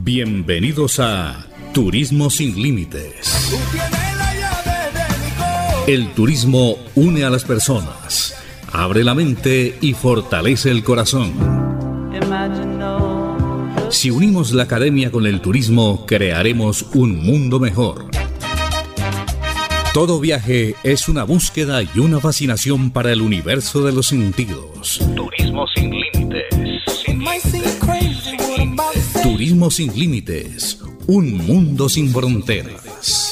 Bienvenidos a Turismo sin Límites. El turismo une a las personas, abre la mente y fortalece el corazón. Si unimos la academia con el turismo, crearemos un mundo mejor. Todo viaje es una búsqueda y una fascinación para el universo de los sentidos. Turismo sin límites. Turismo sin límites. Un mundo sin fronteras.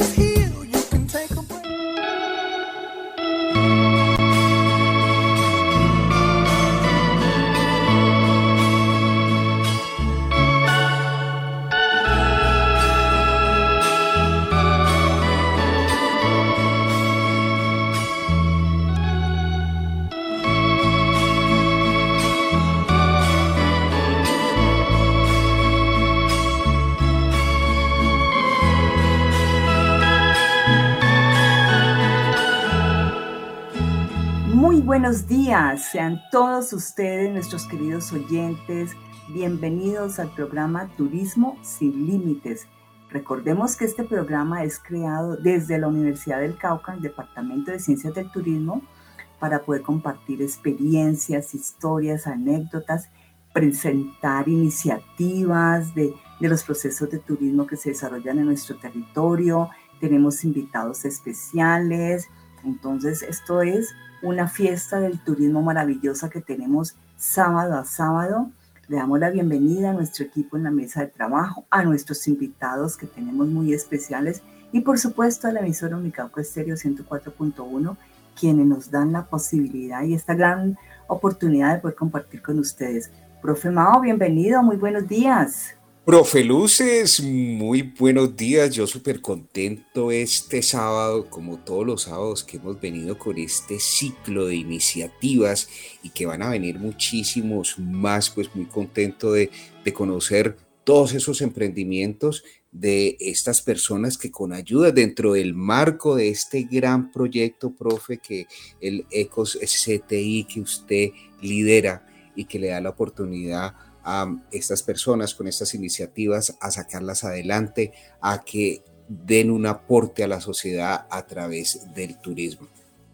Buenos días, sean todos ustedes, nuestros queridos oyentes, bienvenidos al programa Turismo sin Límites. Recordemos que este programa es creado desde la Universidad del Cauca, el Departamento de Ciencias del Turismo, para poder compartir experiencias, historias, anécdotas, presentar iniciativas de los procesos de turismo que se desarrollan en nuestro territorio. Tenemos invitados especiales, entonces esto es una fiesta del turismo maravillosa que tenemos sábado a sábado. Le damos la bienvenida a nuestro equipo en la mesa de trabajo, a nuestros invitados que tenemos muy especiales y por supuesto a la emisora Unicauca Estéreo 104.1, quienes nos dan la posibilidad y esta gran oportunidad de poder compartir con ustedes. Profe Mao, bienvenido, muy buenos días. Profe Luces, muy buenos días, yo súper contento este sábado, como todos los sábados que hemos venido con este ciclo de iniciativas y que van a venir muchísimos más, pues muy contento de conocer todos esos emprendimientos de estas personas que con ayuda dentro del marco de este gran proyecto, profe, que el Ecos CTI que usted lidera y que le da la oportunidad a estas personas con estas iniciativas a sacarlas adelante, a que den un aporte a la sociedad a través del turismo.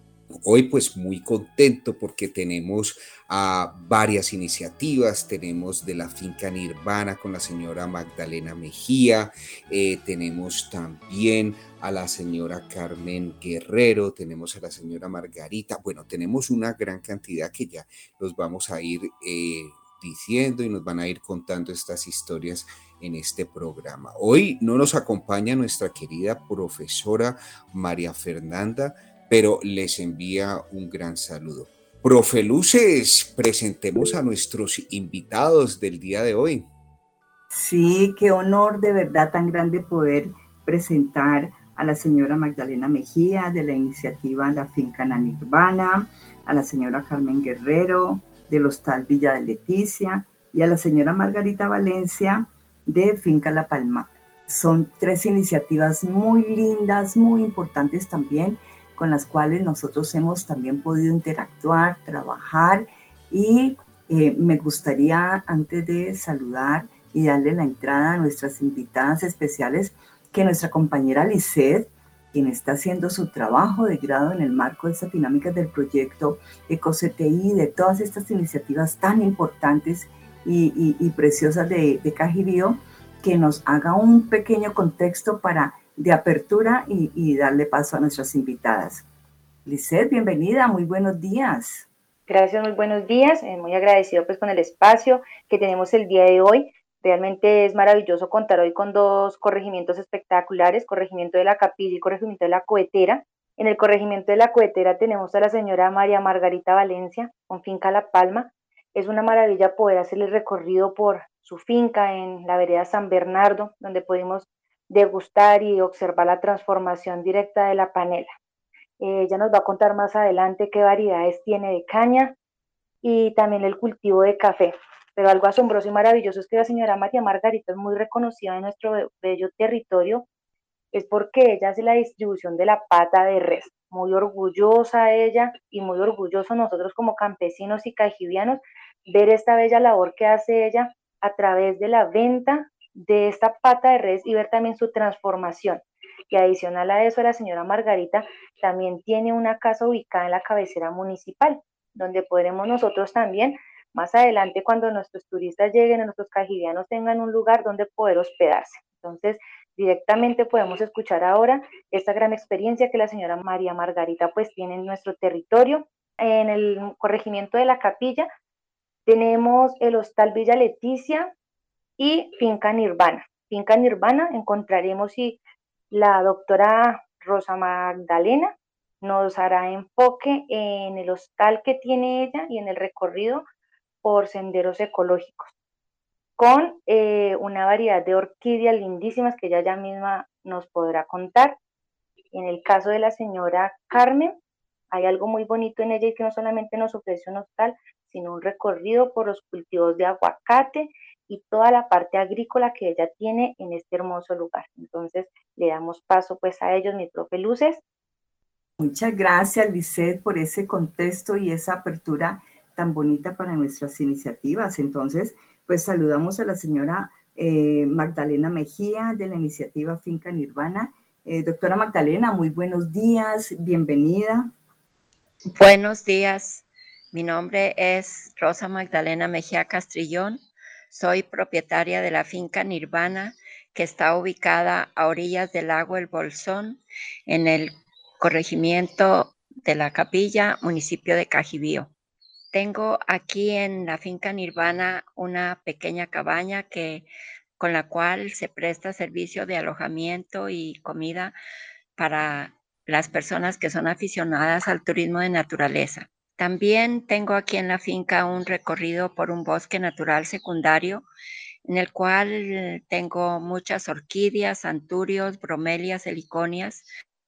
Hoy pues muy contento porque tenemos varias iniciativas, tenemos de la finca Nirvana con la señora Magdalena Mejía, tenemos también a la señora Carmen Guerrero, tenemos a la señora Margarita, bueno, tenemos una gran cantidad que ya los vamos a ir diciendo y nos van a ir contando estas historias en este programa. Hoy no nos acompaña nuestra querida profesora María Fernanda, pero les envía un gran saludo. Profe Luces, presentemos a nuestros invitados del día de hoy. Sí, qué honor de verdad tan grande poder presentar a la señora Magdalena Mejía de la iniciativa La Finca Nirvana, a la señora Carmen Guerrero del Hostal Villa de Leticia y a la señora Margarita Valencia de Finca La Palma. Son tres iniciativas muy lindas, muy importantes también, con las cuales nosotros hemos también podido interactuar, trabajar y me gustaría, antes de saludar y darle la entrada a nuestras invitadas especiales, que nuestra compañera Lisset, quien está haciendo su trabajo de grado en el marco de estas dinámicas del proyecto EcoCTI, de todas estas iniciativas tan importantes y preciosas de Cajirío, que nos haga un pequeño contexto de apertura y darle paso a nuestras invitadas. Lisset, bienvenida, muy buenos días. Gracias, muy buenos días, muy agradecido pues con el espacio que tenemos el día de hoy. Realmente es maravilloso contar hoy con dos corregimientos espectaculares, corregimiento de la Capilla y corregimiento de la Cohetera. En el corregimiento de la Cohetera tenemos a la señora María Margarita Valencia con finca La Palma. Es una maravilla poder hacer el recorrido por su finca en la vereda San Bernardo, donde pudimos degustar y observar la transformación directa de la panela. Ella nos va a contar más adelante qué variedades tiene de caña y también el cultivo de café. Pero algo asombroso y maravilloso es que la señora María Margarita es muy reconocida en nuestro bello territorio, es porque ella hace la distribución de la pata de res. Muy orgullosa ella y muy orgulloso nosotros como campesinos y cajibianos ver esta bella labor que hace ella a través de la venta de esta pata de redes y ver también su transformación. Y adicional a eso, la señora Margarita también tiene una casa ubicada en la cabecera municipal, donde podremos nosotros también, más adelante, cuando nuestros turistas lleguen, a nuestros cajivianos tengan un lugar donde poder hospedarse. Entonces, directamente podemos escuchar ahora esta gran experiencia que la señora María Margarita pues tiene en nuestro territorio. En el corregimiento de La Capilla tenemos el Hostal Villa Leticia y Finca Nirvana. Finca Nirvana encontraremos y la doctora Rosa Magdalena nos hará enfoque en el hostal que tiene ella y en el recorrido por senderos ecológicos, con una variedad de orquídeas lindísimas que ella ya misma nos podrá contar. En el caso de la señora Carmen, hay algo muy bonito en ella y que no solamente nos ofrece un hostal, sino un recorrido por los cultivos de aguacate y toda la parte agrícola que ella tiene en este hermoso lugar. Entonces, le damos paso pues a ellos, mi profe Luces. Muchas gracias, Lisette, por ese contexto y esa apertura tan bonita para nuestras iniciativas. Entonces, pues saludamos a la señora Magdalena Mejía de la iniciativa Finca Nirvana. Doctora Magdalena, muy buenos días, bienvenida. Buenos días, mi nombre es Rosa Magdalena Mejía Castrillón, soy propietaria de la Finca Nirvana, que está ubicada a orillas del lago El Bolsón, en el corregimiento de La Capilla, municipio de Cajibío. Tengo aquí en la Finca Nirvana una pequeña cabaña con la cual se presta servicio de alojamiento y comida para las personas que son aficionadas al turismo de naturaleza. También tengo aquí en la finca un recorrido por un bosque natural secundario en el cual tengo muchas orquídeas, anturios, bromelias, heliconias.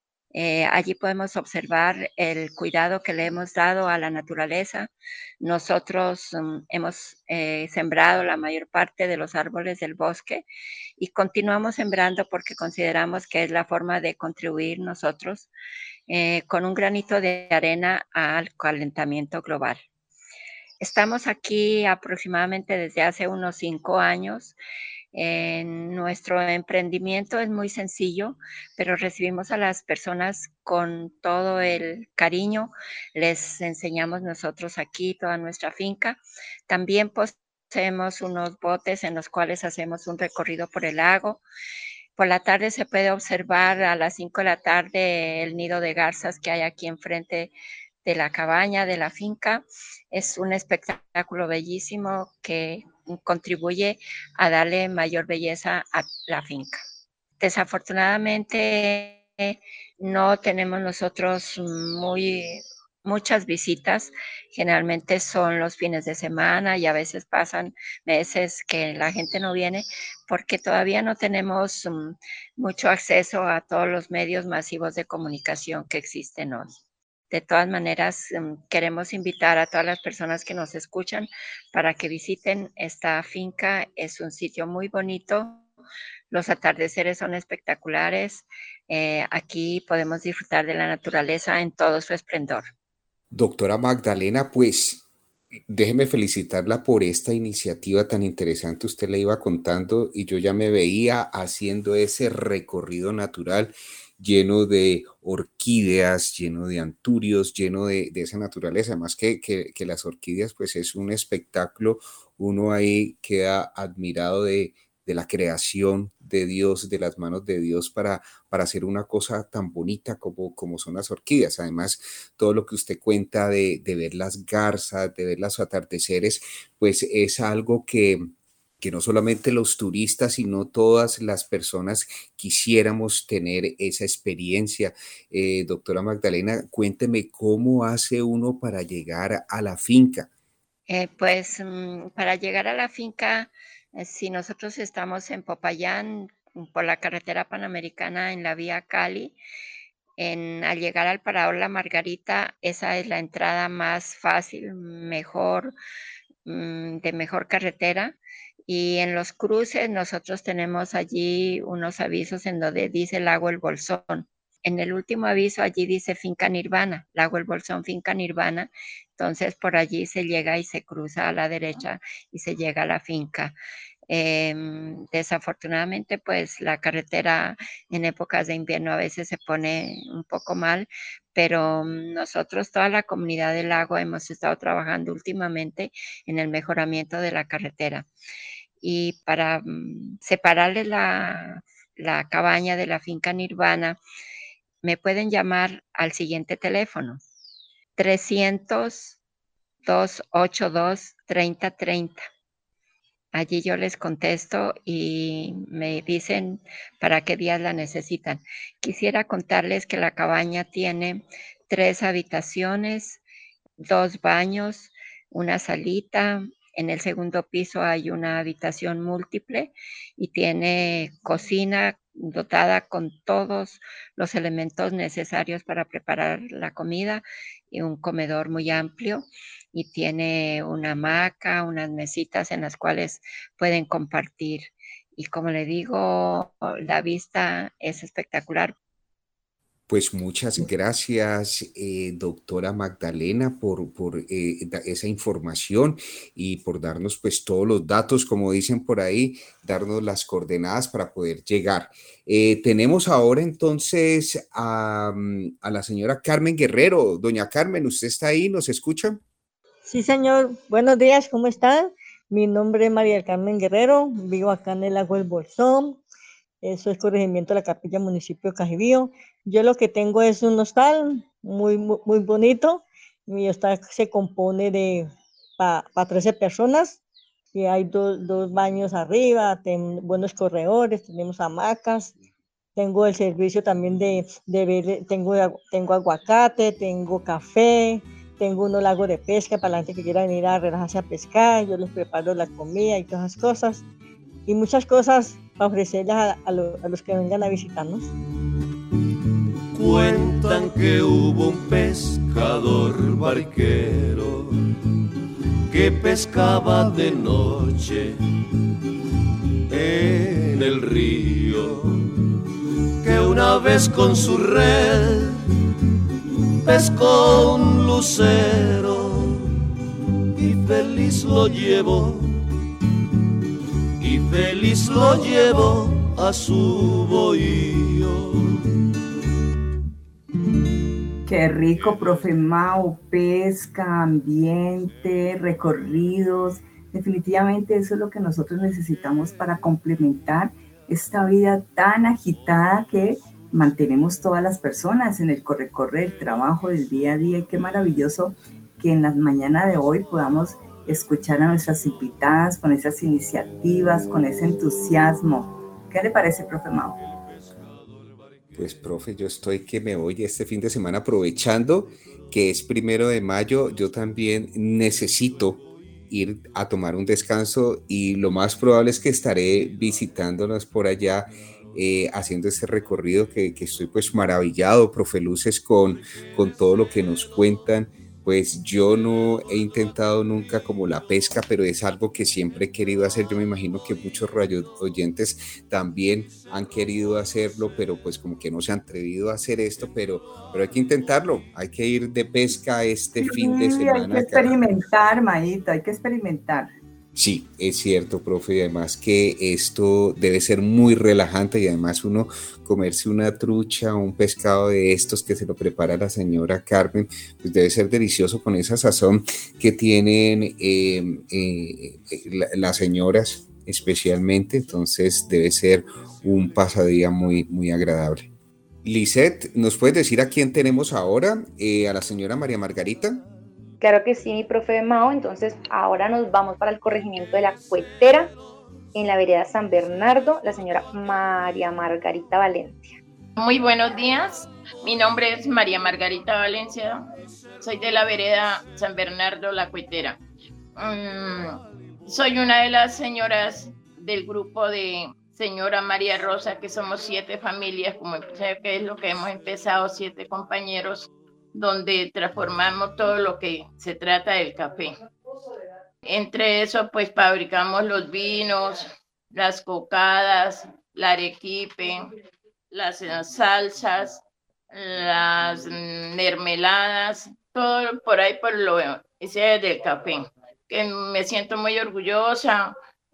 Allí podemos observar el cuidado que le hemos dado a la naturaleza. Nosotros hemos sembrado la mayor parte de los árboles del bosque y continuamos sembrando porque consideramos que es la forma de contribuir nosotros con un granito de arena al calentamiento global. Estamos aquí aproximadamente desde hace unos 5 años. Nuestro emprendimiento es muy sencillo, pero recibimos a las personas con todo el cariño. Les enseñamos nosotros aquí toda nuestra finca. También poseemos unos botes en los cuales hacemos un recorrido por el lago. Por la tarde se puede observar a las 5 de la tarde el nido de garzas que hay aquí enfrente de la cabaña, de la finca. Es un espectáculo bellísimo que contribuye a darle mayor belleza a la finca. Desafortunadamente no tenemos nosotros muchas visitas, generalmente son los fines de semana y a veces pasan meses que la gente no viene porque todavía no tenemos mucho acceso a todos los medios masivos de comunicación que existen hoy. De todas maneras, queremos invitar a todas las personas que nos escuchan para que visiten esta finca. Es un sitio muy bonito. Los atardeceres son espectaculares. Aquí podemos disfrutar de la naturaleza en todo su esplendor. Doctora Magdalena, pues déjeme felicitarla por esta iniciativa tan interesante. Usted le iba contando y yo ya me veía haciendo ese recorrido natural lleno de orquídeas, lleno de anturios, lleno de esa naturaleza. Además que las orquídeas, pues es un espectáculo. Uno ahí queda admirado de la creación de Dios, de las manos de Dios para hacer una cosa tan bonita como son las orquídeas. Además, todo lo que usted cuenta de ver las garzas, de ver los atardeceres, pues es algo que no solamente los turistas, sino todas las personas quisiéramos tener esa experiencia. Doctora Magdalena, cuénteme cómo hace uno para llegar a la finca. Para llegar a la finca, si nosotros estamos en Popayán, por la carretera panamericana en la vía Cali, al llegar al Parador La Margarita, esa es la entrada más fácil, mejor, de mejor carretera. Y en los cruces nosotros tenemos allí unos avisos en donde dice Lago El Bolsón. En el último aviso allí dice Finca Nirvana, Lago El Bolsón, Finca Nirvana. Entonces por allí se llega y se cruza a la derecha y se llega a la finca. Desafortunadamente, pues la carretera en épocas de invierno a veces se pone un poco mal, pero nosotros, toda la comunidad del lago, hemos estado trabajando últimamente en el mejoramiento de la carretera. Y para separarle la cabaña de la finca Nirvana, me pueden llamar al siguiente teléfono: 300-282-3030. Allí yo les contesto y me dicen para qué días la necesitan. Quisiera contarles que la cabaña tiene 3 habitaciones, 2 baños, una salita. En el segundo piso hay una habitación múltiple y tiene cocina dotada con todos los elementos necesarios para preparar la comida y un comedor muy amplio, y tiene una hamaca, unas mesitas en las cuales pueden compartir. Y como le digo, la vista es espectacular. Pues muchas gracias, doctora Magdalena, por esa información y por darnos pues todos los datos, como dicen por ahí, darnos las coordenadas para poder llegar. Tenemos ahora entonces a la señora Carmen Guerrero. Doña Carmen, ¿usted está ahí? ¿Nos escucha? Sí, señor. Buenos días, ¿cómo están? Mi nombre es María del Carmen Guerrero, vivo acá en el Lago El Bolsón. Eso es corregimiento de la Capilla, municipio de Cajibío. Yo lo que tengo es un hostal muy bonito. Mi hostal se compone de para 13 personas y hay dos baños arriba, buenos corredores, tenemos hamacas. Tengo el servicio también tengo aguacate, tengo café, tengo unos lagos de pesca para la gente que quiera venir a relajarse a pescar. Yo les preparo la comida y todas esas cosas. Y muchas cosas para ofrecerles a los que vengan a visitarnos. Cuentan que hubo un pescador barquero que pescaba de noche en el río, que una vez con su red pescó un lucero y feliz lo llevó, y feliz lo llevó a su bohío. Qué rico, profe Mau, pesca, ambiente, recorridos. Definitivamente eso es lo que nosotros necesitamos para complementar esta vida tan agitada que mantenemos todas las personas en el corre-corre, el trabajo del día a día. Y qué maravilloso que en la mañana de hoy podamos escuchar a nuestras invitadas con esas iniciativas, con ese entusiasmo. ¿Qué le parece, profe Mau? Pues, profe, yo estoy que me voy este fin de semana aprovechando que es 1 de mayo. Yo también necesito ir a tomar un descanso y lo más probable es que estaré visitándonos por allá, haciendo este recorrido que estoy pues maravillado, profe Luces, con todo lo que nos cuentan. Pues yo no he intentado nunca como la pesca, pero es algo que siempre he querido hacer. Yo me imagino que muchos oyentes también han querido hacerlo, pero pues como que no se han atrevido a hacer esto, pero hay que intentarlo. Hay que ir de pesca este fin de semana. Hay que experimentar, Maíta, hay que experimentar. Sí, es cierto, profe, y además que esto debe ser muy relajante y además uno comerse una trucha o un pescado de estos que se lo prepara la señora Carmen, pues debe ser delicioso con esa sazón que tienen las señoras especialmente, entonces debe ser un pasadía muy, muy agradable. Lisette, ¿nos puedes decir a quién tenemos ahora? ¿A la señora María Margarita? Claro que sí, mi profe Mao. Entonces ahora nos vamos para el corregimiento de la Cuetera, en la vereda San Bernardo, la señora María Margarita Valencia. Muy buenos días, mi nombre es María Margarita Valencia, soy de la vereda San Bernardo, la Cuetera. Soy una de las señoras del grupo de señora María Rosa, que somos 7 familias, como que es lo que hemos empezado, 7 compañeros, donde transformamos todo lo que se trata del café. Entre eso, pues fabricamos los vinos, las cocadas, la arequipe, las salsas, las mermeladas, todo por ahí por lo ese del café, que me siento muy orgullosa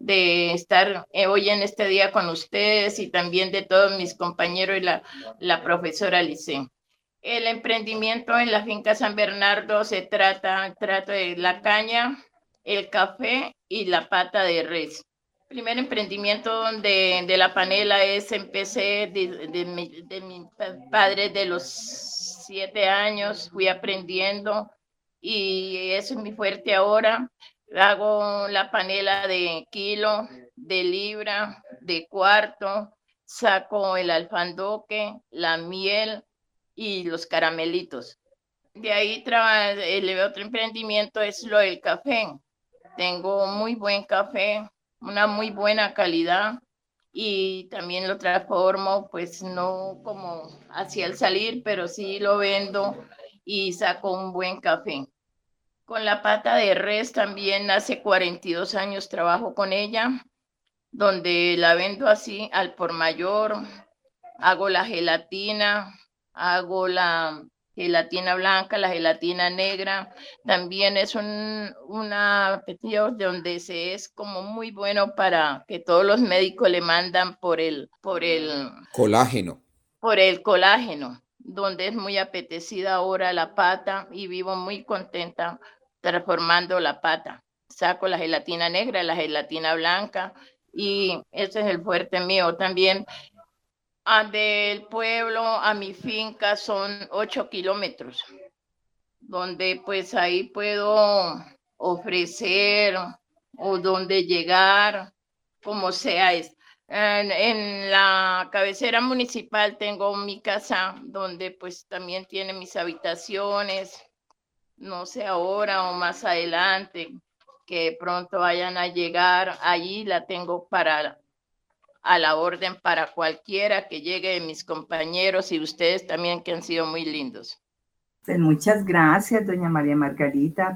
de estar hoy en este día con ustedes y también de todos mis compañeros y la profesora Lice. El emprendimiento en la finca San Bernardo se trata de la caña, el café y la pata de res. Primer emprendimiento de la panela empecé de mi padre de los 7 años, fui aprendiendo y eso es mi fuerte ahora. Hago la panela de kilo, de libra, de cuarto, saco el alfandoque, la miel y los caramelitos. De ahí el otro emprendimiento es lo del café. Tengo muy buen café, una muy buena calidad y también lo transformo, pues no como hacia el salir, pero sí lo vendo y saco un buen café. Con la pata de res también hace 42 años trabajo con ella, donde la vendo así al por mayor, hago la gelatina, hago la gelatina blanca, la gelatina negra, también es una petición donde es como muy bueno para que todos los médicos le mandan por el colágeno. Por el colágeno, donde es muy apetecida ahora la pata y vivo muy contenta transformando la pata. Saco la gelatina negra, la gelatina blanca y ese es el fuerte mío. También del pueblo a mi finca son 8 kilómetros, donde pues ahí puedo ofrecer o donde llegar, como sea. En la cabecera municipal tengo mi casa donde pues también tiene mis habitaciones, no sé ahora o más adelante que pronto vayan a llegar, allí la tengo a la orden para cualquiera que llegue de mis compañeros y ustedes también que han sido muy lindos. Pues muchas gracias, doña María Margarita,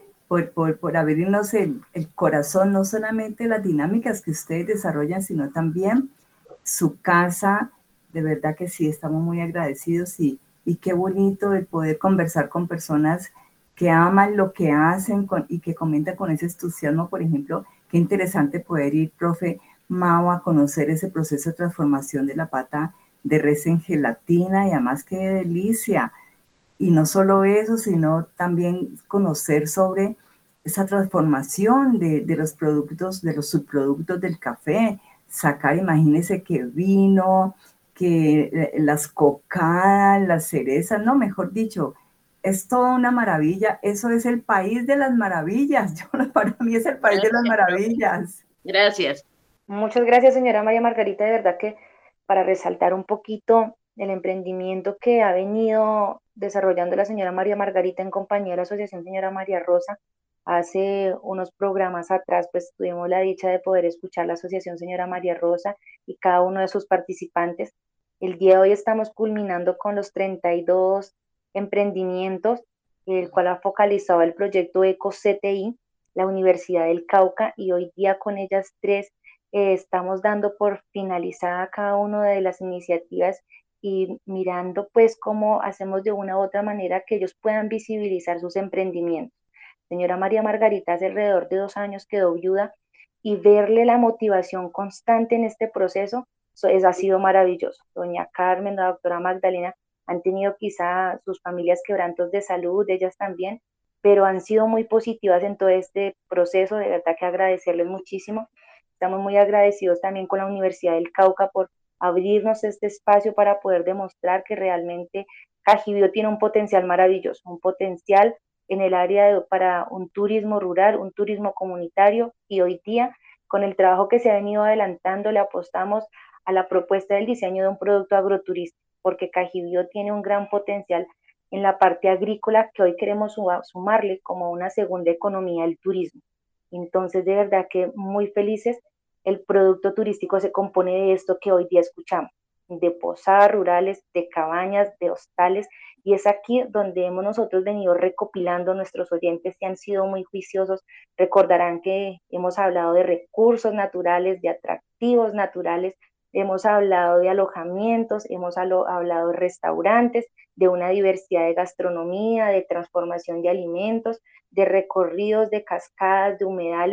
por abrirnos el corazón, no solamente las dinámicas que ustedes desarrollan, sino también su casa. De verdad que sí, estamos muy agradecidos y qué bonito el poder conversar con personas que aman lo que hacen y que comentan con ese entusiasmo. Por ejemplo, qué interesante poder ir, profe Mao, a conocer ese proceso de transformación de la pata de res en gelatina y además qué delicia. Y no solo eso, sino también conocer sobre esa transformación de los productos, de los subproductos del café. Sacar, imagínense que vino, que las cocadas, las cerezas, no, mejor dicho, es toda una maravilla. Eso es el país de las maravillas. Para mí es el país de las maravillas. Gracias. Muchas gracias, señora María Margarita. De verdad que para resaltar un poquito el emprendimiento que ha venido desarrollando la señora María Margarita en compañía de la Asociación Señora María Rosa, hace unos programas atrás, pues tuvimos la dicha de poder escuchar la Asociación Señora María Rosa y cada uno de sus participantes. El día de hoy estamos culminando con los 32 emprendimientos, el cual ha focalizado el proyecto EcoCTI, la Universidad del Cauca, y hoy día con ellas tres estamos dando por finalizada cada una de las iniciativas y mirando pues cómo hacemos de una u otra manera que ellos puedan visibilizar sus emprendimientos. Señora María Margarita hace alrededor de 2 años quedó viuda y verle la motivación constante en este proceso ha sido maravilloso. Doña Carmen, la doctora Magdalena han tenido quizá sus familias quebrantos de salud, ellas también, pero han sido muy positivas en todo este proceso, de verdad que agradecerles muchísimo. Estamos muy agradecidos también con la Universidad del Cauca por abrirnos este espacio para poder demostrar que realmente Cajibío tiene un potencial maravilloso, un potencial en el área para un turismo rural, un turismo comunitario, y hoy día con el trabajo que se ha venido adelantando le apostamos a la propuesta del diseño de un producto agroturístico, porque Cajibío tiene un gran potencial en la parte agrícola que hoy queremos sumarle como una segunda economía al turismo. Entonces, de verdad que muy felices. El producto turístico se compone de esto que hoy día escuchamos, de posadas rurales, de cabañas, de hostales, y es aquí donde hemos nosotros venido recopilando. Nuestros oyentes que han sido muy juiciosos recordarán que hemos hablado de recursos naturales, de atractivos naturales, hemos hablado de alojamientos, hemos hablado de restaurantes, de una diversidad de gastronomía, de transformación de alimentos, de recorridos de cascadas, de humedales,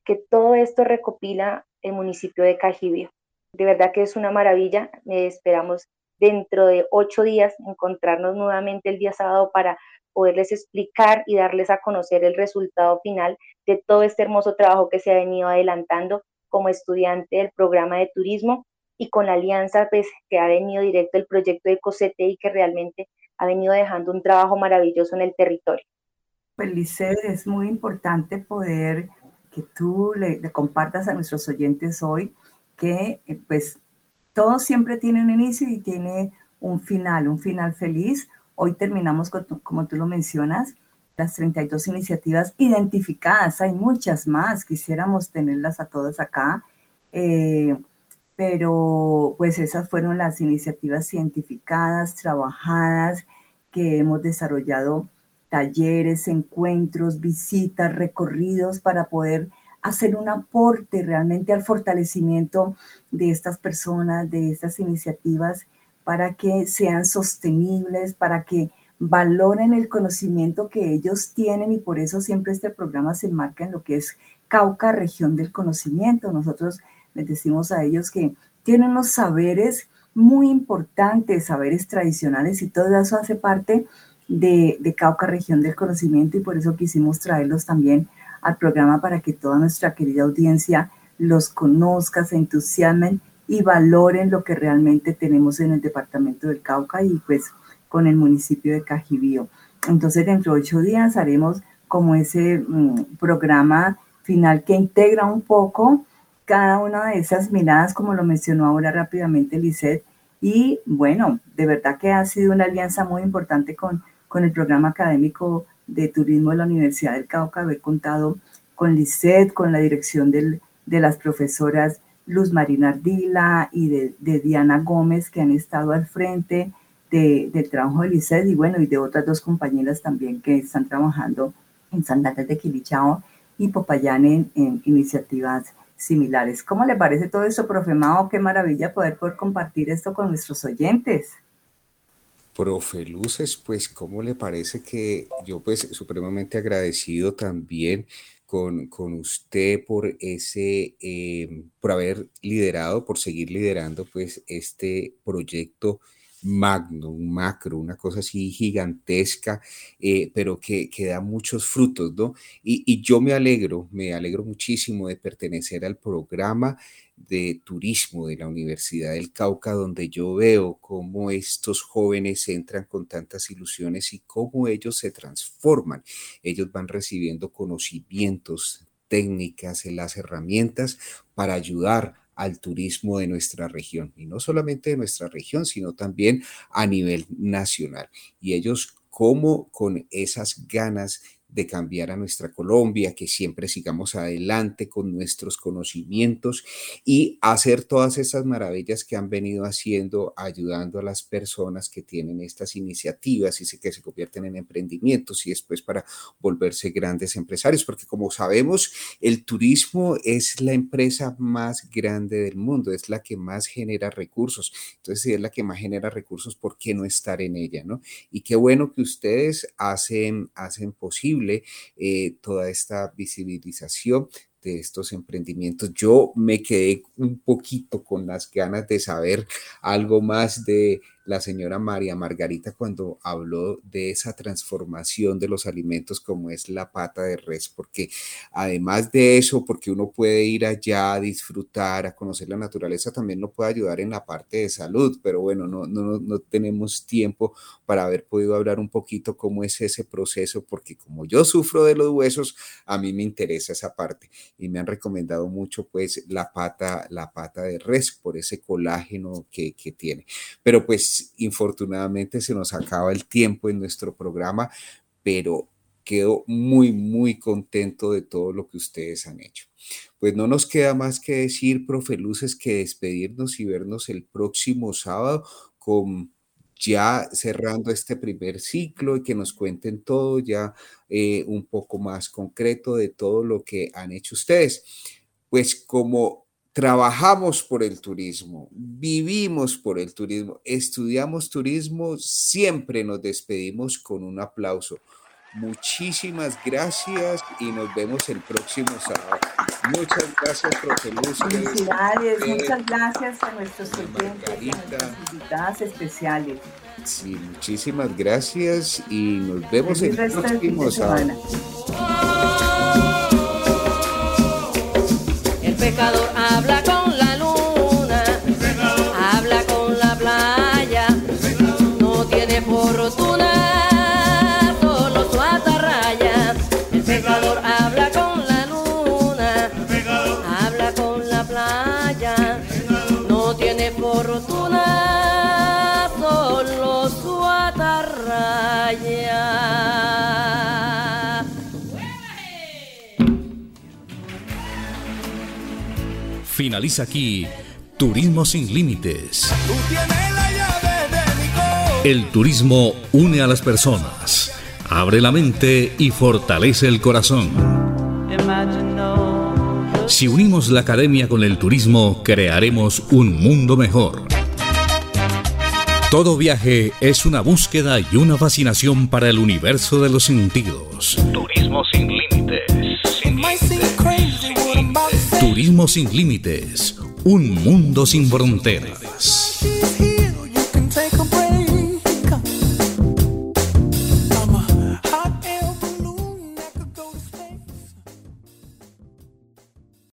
que todo esto recopila el municipio de Cajibío. De verdad que es una maravilla. Esperamos dentro de 8 días encontrarnos nuevamente el día sábado para poderles explicar y darles a conocer el resultado final de todo este hermoso trabajo que se ha venido adelantando como estudiante del programa de turismo y con la alianza pues, que ha venido directo el proyecto de Cosete y que realmente ha venido dejando un trabajo maravilloso en el territorio. Pues Lisset, es muy importante poder que tú le compartas a nuestros oyentes hoy que pues todo siempre tiene un inicio y tiene un final feliz. Hoy terminamos, como tú lo mencionas, las 32 iniciativas identificadas. Hay muchas más, quisiéramos tenerlas a todas acá, pero pues esas fueron las iniciativas identificadas, trabajadas, que hemos desarrollado talleres, encuentros, visitas, recorridos para poder hacer un aporte realmente al fortalecimiento de estas personas, de estas iniciativas, para que sean sostenibles, para que valoren el conocimiento que ellos tienen, y por eso siempre este programa se enmarca en lo que es Cauca, región del conocimiento. Nosotros les decimos a ellos que tienen unos saberes muy importantes, saberes tradicionales, y todo eso hace parte de Cauca, región del conocimiento, y por eso quisimos traerlos también al programa para que toda nuestra querida audiencia los conozca, se entusiasmen y valoren lo que realmente tenemos en el departamento del Cauca y pues con el municipio de Cajibío. Entonces dentro de 8 días haremos como ese programa final que integra un poco cada una de esas miradas, como lo mencionó ahora rápidamente Lisset. Y bueno, de verdad que ha sido una alianza muy importante con el programa académico de turismo de la Universidad del Cauca, haber contado con Lisset, con la dirección de las profesoras Luz Marina Ardila y de Diana Gómez, que han estado al frente del trabajo de Lisset, y bueno, y de otras 2 compañeras también que están trabajando en Santa Andrés de Quilichao y Popayán en iniciativas similares. ¿Cómo le parece todo eso, profe Mao? Qué maravilla poder compartir esto con nuestros oyentes. Profe Luces, pues, ¿cómo le parece que yo, pues, supremamente agradecido también con usted por por haber liderado, por seguir liderando, pues, este proyecto magno, un macro, una cosa así gigantesca, pero que da muchos frutos, ¿no? Y yo me alegro muchísimo de pertenecer al programa de turismo de la Universidad del Cauca, donde yo veo cómo estos jóvenes entran con tantas ilusiones y cómo ellos se transforman. Ellos van recibiendo conocimientos, técnicas, las herramientas para ayudar al turismo de nuestra región, y no solamente de nuestra región, sino también a nivel nacional. Y ellos, como con esas ganas de cambiar a nuestra Colombia, que siempre sigamos adelante con nuestros conocimientos y hacer todas esas maravillas que han venido haciendo, ayudando a las personas que tienen estas iniciativas y que se convierten en emprendimientos y después para volverse grandes empresarios, porque como sabemos, el turismo es la empresa más grande del mundo, es la que más genera recursos. Entonces, si es la que más genera recursos, ¿por qué no estar en ella, no? Y qué bueno que ustedes hacen posible toda esta visibilización de estos emprendimientos. Yo me quedé un poquito con las ganas de saber algo más de la señora María Margarita cuando habló de esa transformación de los alimentos como es la pata de res, porque además de eso, porque uno puede ir allá a disfrutar, a conocer la naturaleza, también lo puede ayudar en la parte de salud, pero bueno, no tenemos tiempo para haber podido hablar un poquito cómo es ese proceso, porque como yo sufro de los huesos, a mí me interesa esa parte y me han recomendado mucho pues la pata de res por ese colágeno que tiene. Pero pues infortunadamente se nos acaba el tiempo en nuestro programa, pero quedo muy contento de todo lo que ustedes han hecho. Pues no nos queda más que decir, profe Luces, que despedirnos y vernos el próximo sábado con ya cerrando este primer ciclo y que nos cuenten todo ya un poco más concreto de todo lo que han hecho ustedes. Pues como trabajamos por el turismo, vivimos por el turismo, estudiamos turismo, siempre nos despedimos con un aplauso. Muchísimas gracias y nos vemos el próximo sábado. Muchas gracias, profe Luz. Felicidades, muchas gracias a nuestros oyentes, a nuestras invitadas especiales. Sí, muchísimas gracias y nos vemos el próximo sábado. El pecador habla con la luna, habla con la playa, no tiene fortuna, solo su atarraya. El pecador habla con la luna, habla con la playa, no tiene fortuna, solo su atarraya. Finaliza aquí Turismo sin Límites. El turismo une a las personas, abre la mente y fortalece el corazón. Si unimos la academia con el turismo, crearemos un mundo mejor. Todo viaje es una búsqueda y una fascinación para el universo de los sentidos. Turismo sin límites. Turismo sin límites. Un mundo sin fronteras.